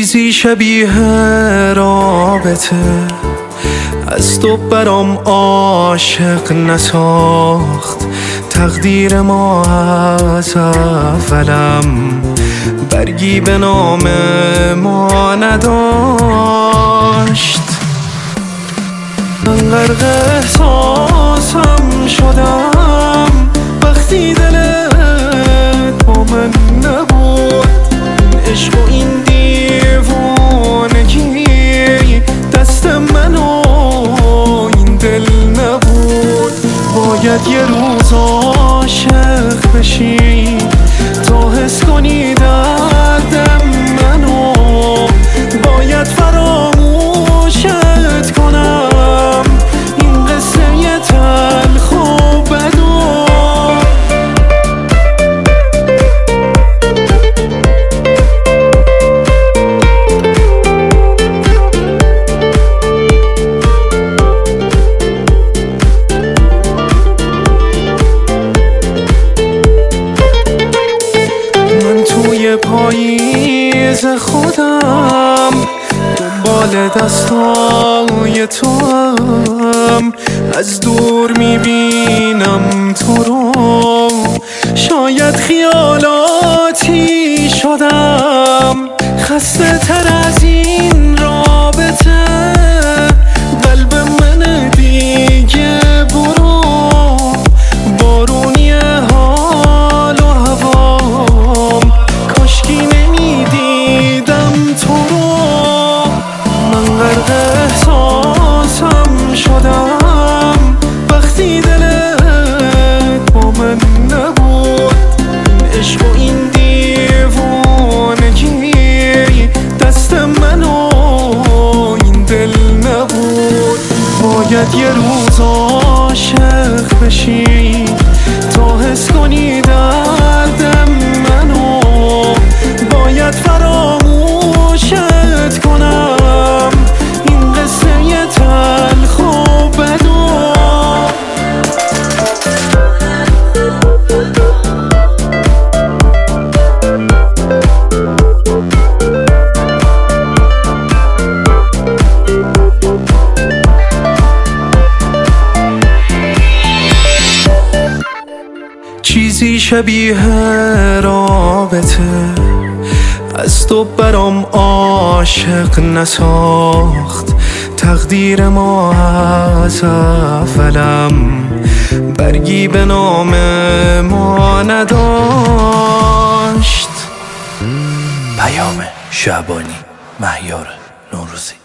چیزی شبیه رابطه از تو برام عاشق نساخت. تقدیر ما از اولم برگی به نام ما نداشت. من غرق احساسم شدم وقتی دلت با من نبود. این عشق و این دیوانگی دست من و این دل نبود. باید یه روز عاشق بشی تا حس کنی دردم منو. باید فراموشت کنم این قصه تلخ و بدو. پاییز خودم دنبال دستای تو هم، از دور میبینم تو رو. شاید خیالاتی شدم خسته تر از این رابطه. قلب من دیگه برو بارونی حال و هوام. کاشکی نمیدیدم تو رو. من غرق احساسم شدم وقتی دلت با من نبود. این عشق و این دیوانگی دست من و این دل نبود. باید یه روز عاشق بشی تا حس کنی دردم منو. باید فراموشت کنم این قصه تلخ و بدو. چیزی شبیه رابطه از تو برام عاشق نساخت. تقدیر ما از اولم برگی به نام ما نداشت. پیام شعبانی، مهیار نوروزی.